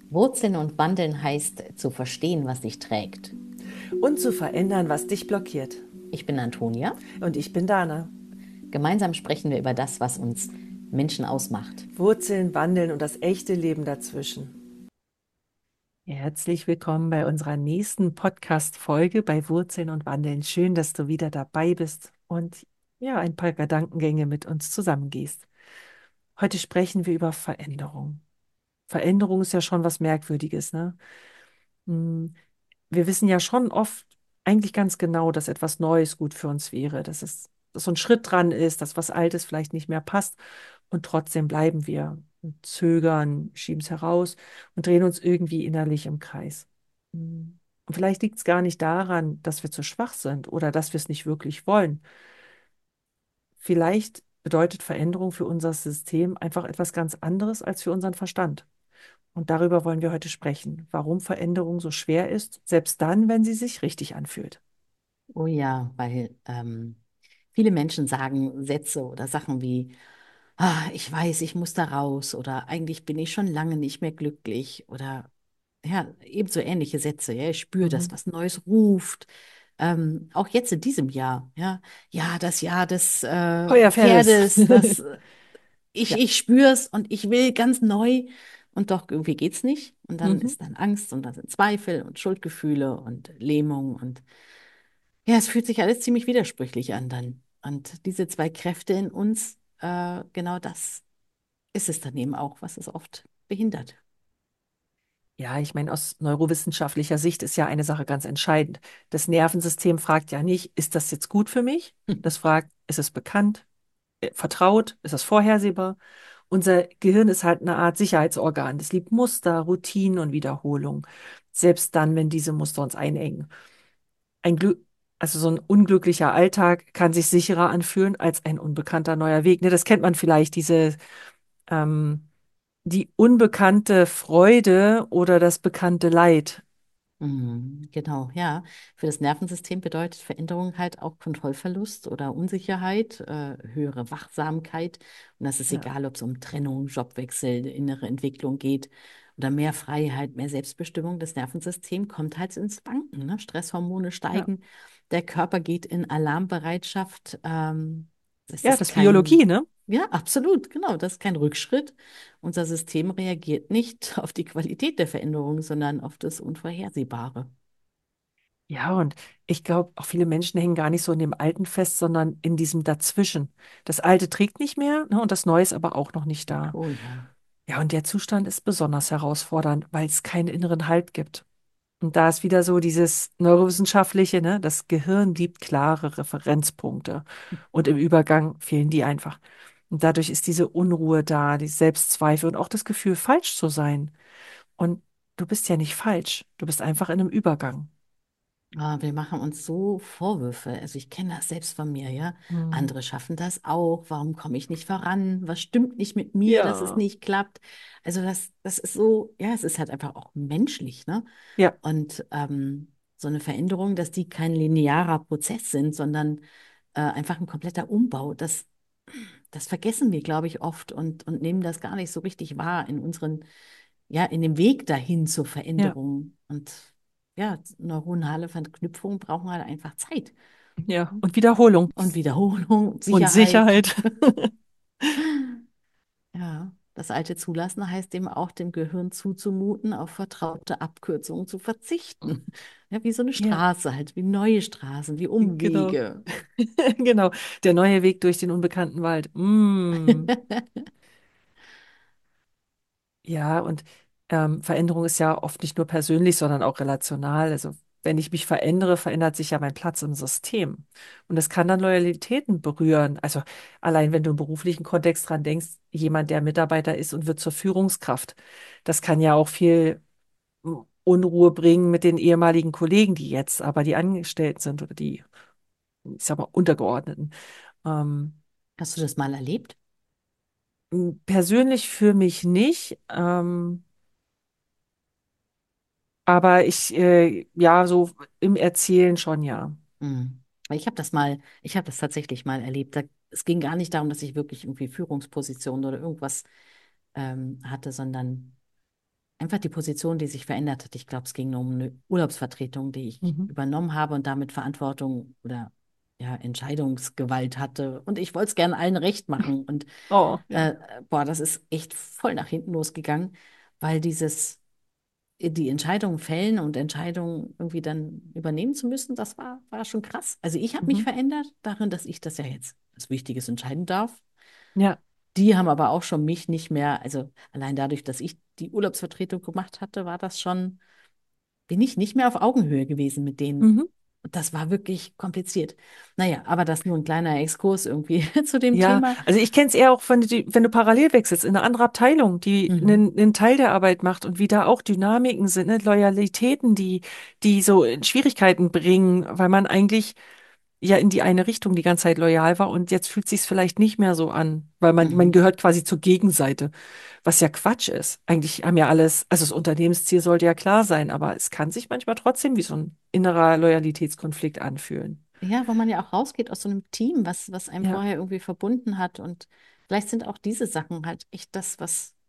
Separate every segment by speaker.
Speaker 1: Wurzeln und Wandeln heißt zu verstehen, was dich trägt.
Speaker 2: Und zu verändern, was dich blockiert.
Speaker 1: Ich bin Antonia.
Speaker 2: Und ich bin Dana.
Speaker 1: Gemeinsam sprechen wir über das, was uns Menschen ausmacht.
Speaker 2: Wurzeln, Wandeln und das echte Leben dazwischen. Herzlich willkommen bei unserer nächsten Podcast-Folge bei Wurzeln und Wandeln. Schön, dass du wieder dabei bist und ja, ein paar Gedankengänge mit uns zusammengehst. Heute sprechen wir über Veränderung. Veränderung ist ja schon was Merkwürdiges, ne? Hm, Wir wissen ja schon oft eigentlich ganz genau, dass etwas Neues gut für uns wäre, dass so ein Schritt dran ist, dass was Altes vielleicht nicht mehr passt und trotzdem bleiben wir und zögern, schieben es heraus und drehen uns irgendwie innerlich im Kreis. Und vielleicht liegt es gar nicht daran, dass wir zu schwach sind oder dass wir es nicht wirklich wollen. Vielleicht bedeutet Veränderung für unser System einfach etwas ganz anderes als für unseren Verstand. Und darüber wollen wir heute sprechen, warum Veränderung so schwer ist, selbst dann, wenn sie sich richtig anfühlt.
Speaker 1: Oh ja, weil viele Menschen sagen Sätze oder Sachen wie, ich weiß, ich muss da raus oder eigentlich bin ich schon lange nicht mehr glücklich oder ja, ebenso ähnliche Sätze. Ja, ich spüre, dass
Speaker 2: Mhm.
Speaker 1: was Neues ruft. Auch jetzt in diesem Jahr, ja, ja, das Jahr des
Speaker 2: Feuerpferdes.
Speaker 1: Pferdes, das
Speaker 2: Ja.
Speaker 1: ich spüre es und ich will ganz neu und doch irgendwie geht's nicht. Und dann
Speaker 2: Mhm.
Speaker 1: ist dann Angst und dann sind Zweifel und Schuldgefühle und Lähmung und ja, es fühlt sich alles ziemlich widersprüchlich an dann. Und diese zwei Kräfte in uns, genau das ist es dann eben auch, was es oft behindert.
Speaker 2: Ja, ich meine, aus neurowissenschaftlicher Sicht ist ja eine Sache ganz entscheidend. Das Nervensystem fragt ja nicht, ist das jetzt gut für mich? Das fragt, ist es bekannt, vertraut, ist es vorhersehbar? Unser Gehirn ist halt eine Art Sicherheitsorgan. Das liebt Muster, Routinen und Wiederholung. Selbst dann, wenn diese Muster uns einengen. Ein Glück, also so ein unglücklicher Alltag kann sich sicherer anfühlen als ein unbekannter neuer Weg. Ne, das kennt man vielleicht, ähm, die unbekannte Freude oder das bekannte Leid.
Speaker 1: Mhm, genau, ja. Für das Nervensystem bedeutet Veränderung halt auch Kontrollverlust oder Unsicherheit, höhere Wachsamkeit. Und das ist
Speaker 2: Ja,
Speaker 1: egal, ob es um Trennung, Jobwechsel, innere Entwicklung geht oder mehr Freiheit, mehr Selbstbestimmung. Das Nervensystem kommt halt ins Wanken, ne? Stresshormone
Speaker 2: ja.
Speaker 1: steigen, der Körper geht in Alarmbereitschaft. Das
Speaker 2: Ja,
Speaker 1: ist
Speaker 2: das ist Biologie,
Speaker 1: kein,
Speaker 2: ne?
Speaker 1: ja, absolut, genau, das ist kein Rückschritt. Unser System reagiert nicht auf die Qualität der Veränderung, sondern auf das Unvorhersehbare.
Speaker 2: Ja, und ich glaube, auch viele Menschen hängen gar nicht so in dem Alten fest, sondern in diesem Dazwischen. Das Alte trägt nicht mehr, ne, und das Neue ist aber auch noch nicht da.
Speaker 1: Oh ja.
Speaker 2: Ja, und der Zustand ist besonders herausfordernd, weil es keinen inneren Halt gibt. Und da ist wieder so dieses Neurowissenschaftliche, ne? Das Gehirn liebt klare Referenzpunkte. Und im Übergang fehlen die einfach. Und dadurch ist diese Unruhe da, die Selbstzweifel und auch das Gefühl, falsch zu sein. Und du bist ja nicht falsch. Du bist einfach in einem Übergang.
Speaker 1: Wir machen uns so Vorwürfe. Also ich kenne das selbst von mir, ja.
Speaker 2: Hm.
Speaker 1: Andere schaffen das auch. Warum komme ich nicht voran? Was stimmt nicht mit mir, dass es
Speaker 2: Ja.
Speaker 1: nicht klappt? Also das ist so, ja, es ist halt einfach auch menschlich, ne?
Speaker 2: Ja,
Speaker 1: Und so eine Veränderung, dass die kein linearer Prozess sind, sondern einfach ein kompletter Umbau, das vergessen wir, glaube ich, oft und nehmen das gar nicht so richtig wahr in unseren, ja, in dem Weg dahin zur
Speaker 2: ja,
Speaker 1: Veränderung. Und ja, neuronale Verknüpfungen brauchen halt einfach Zeit
Speaker 2: ja. Und Wiederholung
Speaker 1: und Wiederholung und
Speaker 2: und
Speaker 1: Sicherheit.
Speaker 2: Sicherheit.
Speaker 1: Ja, das alte Zulassen heißt dem auch, dem Gehirn zuzumuten, auf vertraute Abkürzungen zu verzichten. Ja, wie so eine
Speaker 2: Ja,
Speaker 1: Straße halt, wie neue Straßen, wie
Speaker 2: genau.
Speaker 1: Umwege.
Speaker 2: Genau. Der neue Weg durch den unbekannten Wald. Ja, und Veränderung ist ja oft nicht nur persönlich, sondern auch relational. Also wenn ich mich verändere, verändert sich ja mein Platz im System. Und das kann dann Loyalitäten berühren. Also allein wenn du im beruflichen Kontext dran denkst, jemand, der Mitarbeiter ist und wird zur Führungskraft, das kann ja auch viel Unruhe bringen mit den ehemaligen Kollegen, die jetzt aber die Angestellten sind oder die, ich sag mal, Untergeordneten. Ähm,
Speaker 1: Hast du das mal erlebt?
Speaker 2: Persönlich für mich nicht. Aber ja, so im Erzählen schon, ja.
Speaker 1: Hm. Weil ich habe das tatsächlich mal erlebt. Es ging gar nicht darum, dass ich wirklich irgendwie Führungspositionen oder irgendwas hatte, sondern einfach die Position, die sich verändert hat. Ich glaube, es ging nur um eine Urlaubsvertretung, die ich
Speaker 2: Mhm.
Speaker 1: übernommen habe und damit Verantwortung oder ja, Entscheidungsgewalt hatte. Und ich wollte es gerne allen recht machen. Und
Speaker 2: Oh, ja.
Speaker 1: boah, das ist echt voll nach hinten losgegangen, weil die Entscheidungen fällen und Entscheidungen irgendwie dann übernehmen zu müssen, war schon krass. Also ich habe mich
Speaker 2: Mhm.
Speaker 1: verändert darin, dass ich das ja jetzt als Wichtiges entscheiden darf.
Speaker 2: Ja.
Speaker 1: Die haben aber auch schon mich nicht mehr, also allein dadurch, dass ich die Urlaubsvertretung gemacht hatte, bin ich nicht mehr auf Augenhöhe gewesen mit denen.
Speaker 2: Mhm.
Speaker 1: Und das war wirklich kompliziert. Naja, aber das nur ein kleiner Exkurs irgendwie zu dem
Speaker 2: Ja,
Speaker 1: Thema.
Speaker 2: also ich kenne es eher auch, wenn du parallel wechselst in eine andere Abteilung, die
Speaker 1: Mhm.
Speaker 2: einen Teil der Arbeit macht und wie da auch Dynamiken sind, ne? Loyalitäten, die so in Schwierigkeiten bringen, weil man eigentlich ja in die eine Richtung die ganze Zeit loyal war und jetzt fühlt sich vielleicht nicht mehr so an, weil man
Speaker 1: Mhm.
Speaker 2: gehört quasi zur Gegenseite, was ja Quatsch ist. Eigentlich haben ja alles, also das Unternehmensziel sollte ja klar sein, aber es kann sich manchmal trotzdem wie so ein innerer Loyalitätskonflikt anfühlen.
Speaker 1: Ja, weil man ja auch rausgeht aus so einem Team, was einem
Speaker 2: Ja,
Speaker 1: vorher irgendwie verbunden hat. Und vielleicht sind auch diese Sachen halt echt das,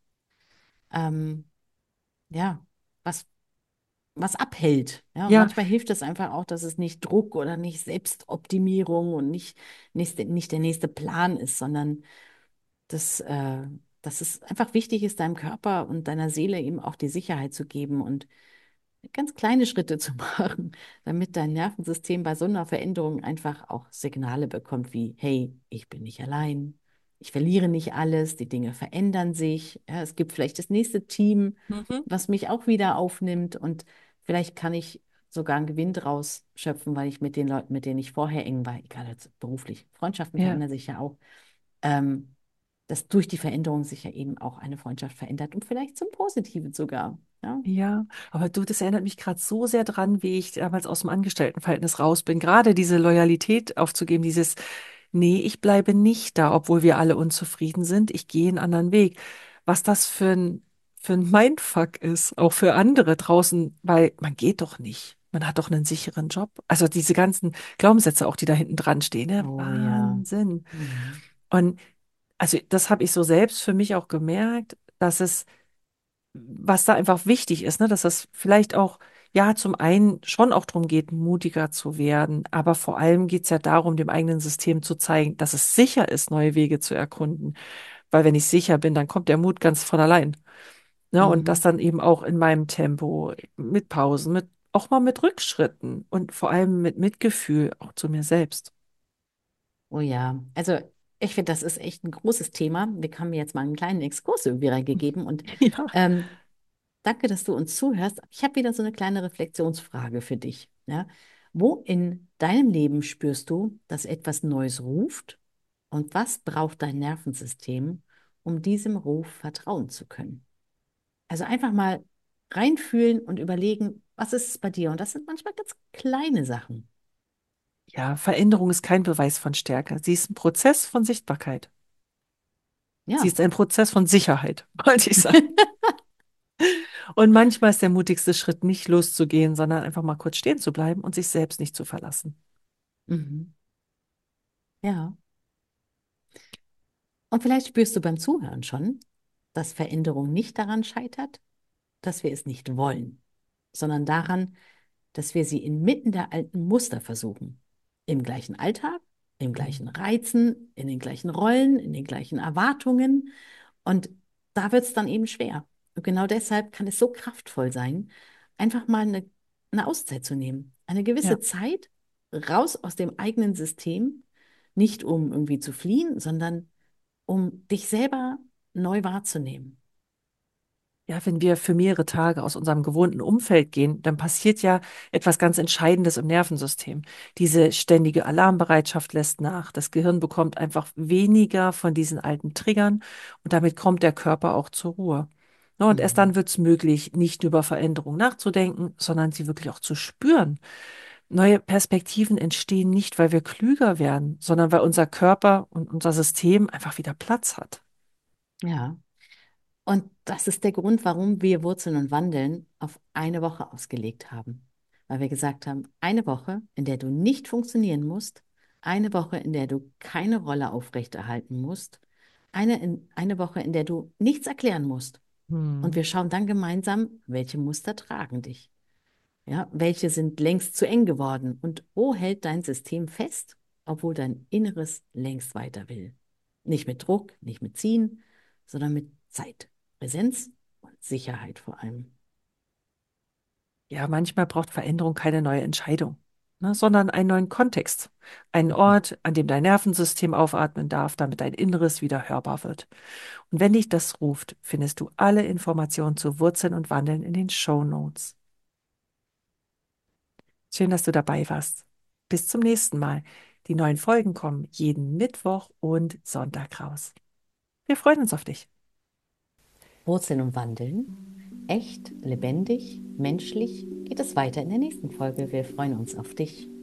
Speaker 1: ähm, ja, was, was abhält. Ja, und
Speaker 2: ja,
Speaker 1: manchmal hilft es einfach auch, dass es nicht Druck oder nicht Selbstoptimierung und nicht der nächste Plan ist, sondern dass, dass es einfach wichtig ist, deinem Körper und deiner Seele eben auch die Sicherheit zu geben und ganz kleine Schritte zu machen, damit dein Nervensystem bei so einer Veränderung einfach auch Signale bekommt wie, hey, ich bin nicht allein, ich verliere nicht alles, die Dinge verändern sich, ja, es gibt vielleicht das nächste Team,
Speaker 2: mhm.
Speaker 1: was mich auch wieder aufnimmt und vielleicht kann ich sogar einen Gewinn draus schöpfen, weil ich mit den Leuten, mit denen ich vorher eng war, egal jetzt beruflich, Freundschaften
Speaker 2: Ja.
Speaker 1: verändern sich ja auch, ähm, dass durch die Veränderung sich ja eben auch eine Freundschaft verändert und vielleicht zum Positiven sogar. Ja.
Speaker 2: Ja, aber du, das erinnert mich gerade so sehr dran, wie ich damals aus dem Angestelltenverhältnis raus bin. Gerade diese Loyalität aufzugeben, dieses, nee, ich bleibe nicht da, obwohl wir alle unzufrieden sind. Ich gehe einen anderen Weg. Was das für ein Mindfuck ist, auch für andere draußen, weil man geht doch nicht. Man hat doch einen sicheren Job. Also diese ganzen Glaubenssätze auch, die da hinten dran stehen, ne?
Speaker 1: Oh ja.
Speaker 2: Wahnsinn.
Speaker 1: Mhm.
Speaker 2: Und also das habe ich so selbst für mich auch gemerkt, dass es was da einfach wichtig ist, ne, dass das vielleicht auch, ja, zum einen schon auch darum geht, mutiger zu werden, aber vor allem geht es ja darum, dem eigenen System zu zeigen, dass es sicher ist, neue Wege zu erkunden. Weil wenn ich sicher bin, dann kommt der Mut ganz von allein. Ne, und das
Speaker 1: Mhm.
Speaker 2: dann eben auch in meinem Tempo, mit Pausen, auch mal mit Rückschritten und vor allem mit Mitgefühl auch zu mir selbst.
Speaker 1: Oh ja. Also ich finde, das ist echt ein großes Thema. Wir haben mir jetzt mal einen kleinen Exkurs irgendwie reingegeben und
Speaker 2: Ja.
Speaker 1: ähm, danke, dass du uns zuhörst. Ich habe wieder so eine kleine Reflexionsfrage für dich. Ja? Wo in deinem Leben spürst du, dass etwas Neues ruft? Und was braucht dein Nervensystem, um diesem Ruf vertrauen zu können? Also einfach mal reinfühlen und überlegen, was ist es bei dir? Und das sind manchmal ganz kleine Sachen.
Speaker 2: Ja, Veränderung ist kein Beweis von Stärke. Sie ist ein Prozess von Sichtbarkeit. Sie
Speaker 1: Ja.
Speaker 2: ist ein Prozess von Sicherheit, wollte ich sagen. Und manchmal ist der mutigste Schritt nicht loszugehen, sondern einfach mal kurz stehen zu bleiben und sich selbst nicht zu verlassen.
Speaker 1: Mhm. Ja. Und vielleicht spürst du beim Zuhören schon, dass Veränderung nicht daran scheitert, dass wir es nicht wollen, sondern daran, dass wir sie inmitten der alten Muster versuchen. Im gleichen Alltag, im gleichen
Speaker 2: Mhm.
Speaker 1: Reizen, in den gleichen Rollen, in den gleichen Erwartungen. Und da wird es dann eben schwer. Und genau deshalb kann es so kraftvoll sein, einfach mal eine Auszeit zu nehmen. Eine
Speaker 2: Ja.
Speaker 1: gewisse Zeit raus aus dem eigenen System, nicht um irgendwie zu fliehen, sondern um dich selber neu wahrzunehmen.
Speaker 2: Ja, wenn wir für mehrere Tage aus unserem gewohnten Umfeld gehen, dann passiert ja etwas ganz Entscheidendes im Nervensystem. Diese ständige Alarmbereitschaft lässt nach. Das Gehirn bekommt einfach weniger von diesen alten Triggern und damit kommt der Körper auch zur Ruhe. Ne, und erst
Speaker 1: Mhm.
Speaker 2: dann wird es möglich, nicht nur über Veränderungen nachzudenken, sondern sie wirklich auch zu spüren. Neue Perspektiven entstehen nicht, weil wir klüger werden, sondern weil unser Körper und unser System einfach wieder Platz hat.
Speaker 1: Ja. Und das ist der Grund, warum wir Wurzeln und Wandeln auf eine Woche ausgelegt haben. Weil wir gesagt haben, eine Woche, in der du nicht funktionieren musst, eine Woche, in der du keine Rolle aufrechterhalten musst, eine Woche, in der du nichts erklären musst. Und wir
Speaker 2: Hm.
Speaker 1: schauen dann gemeinsam, welche Muster tragen dich. Ja, welche sind längst zu eng geworden und wo hält dein System fest, obwohl dein Inneres längst weiter will. Nicht mit Druck, nicht mit Ziehen, sondern mit Zeit, Präsenz und Sicherheit vor allem.
Speaker 2: Ja, manchmal braucht Veränderung keine neue Entscheidung, ne, sondern einen neuen Kontext. Einen
Speaker 1: Mhm.
Speaker 2: Ort, an dem dein Nervensystem aufatmen darf, damit dein Inneres wieder hörbar wird. Und wenn dich das ruft, findest du alle Informationen zu Wurzeln und Wandeln in den Shownotes. Schön, dass du dabei warst. Bis zum nächsten Mal. Die neuen Folgen kommen jeden Mittwoch und Sonntag raus. Wir freuen uns auf dich.
Speaker 1: Wurzeln und Wandeln. Echt, lebendig, menschlich geht es weiter in der nächsten Folge. Wir freuen uns auf dich.